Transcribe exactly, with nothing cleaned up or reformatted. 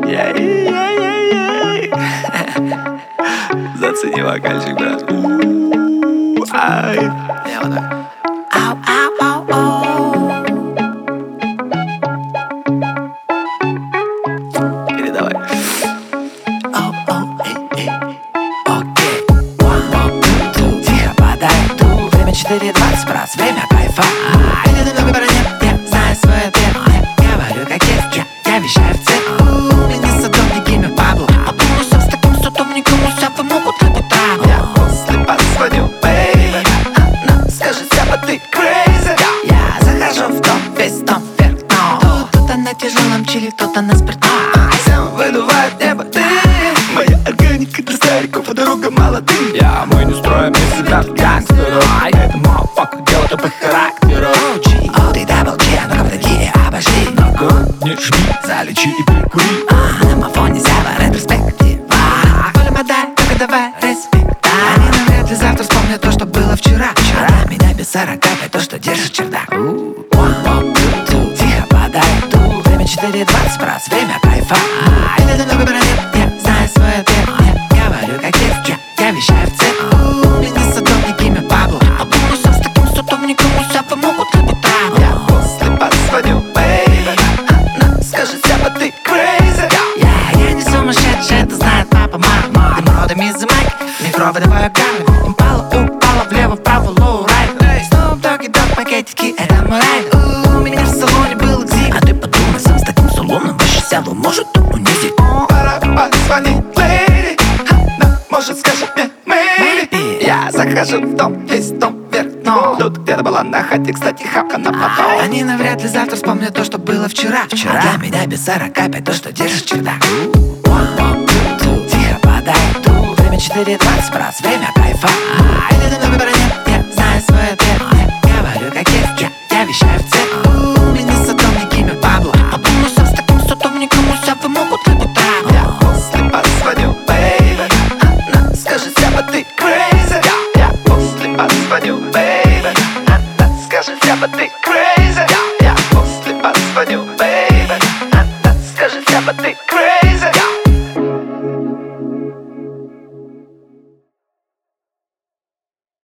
Яй-яй-яй-яй. Зацени вокальчик, брат. Ай. Я вот так. Ау, ау, ау, ау. Передавай. Оу, оу, эй, эй. Окей. One, one, two, two. Тихо подойду. Время четыре двадцать, брат, время кайфа. Или ты на выбора нет, я знаю свой ответ. Я говорю как есть, я, я вещаю в цепь. У меня садовник имя Пабло. А бонусом с таким садовником усапы могут быть траву. Я после позвоню, бэйби. Она скажет, Сяба, ты crazy. Я захожу в дом, весь дом вверх дном. Кто-то на тяжелом чили, кто-то на спиртном. Всем выдувает небо, ты моя органика для стариков, по дорогам молодым. Я мы не строим из себя гангстеров. Это мафака, дело тупых характеров. О, ты дабл G, ну-ка подойди, обожди. Ну-ка, не жми, залечи и прикури. А, на мафоне Сяба, ретроспектива. Коля, модай, только давай респект. Они навряд ли завтра вспомнят то, что было вчера. Вчера меня без сорока пять, то, что держит чердак. One, one, two, two. Тихо подойду. Время четыре двадцать, брат, время кайфа. Или ты на выбора нет, я знаю свой ответ. Я говорю как есть, я, я вещаю в цепь. У меня садовник имя Пабло. А бонусом с таким садовником усапы могут быть траву. Я после позвоню, бэйби. Она скажет, Сяба, ты crazy. Я, я не сумасшедший, это знает папа, мама. Дым родом из Ямайки, микроводовая камера. Импала упала влево, вправо, low right. Снова доги, дог, пакетики, это мой райд. У меня в салоне был экзит. А ты подумай, сам с таким салоном выше сяду может унизить. Пора позвонить, леди. Она может скажет мне, maybe. Я захожу в дом, весь дом вверх дном. Тут где-то была на хате, кстати, хапка на потом. Они навряд ли завтра вспомнят то, что было вчера. Вчера а для меня без сорока пять, то, что держит чердак. One, one, two, two. Тихо подойду. Время четыре двадцать, брат, время кайфа. Или ты на выбора нет.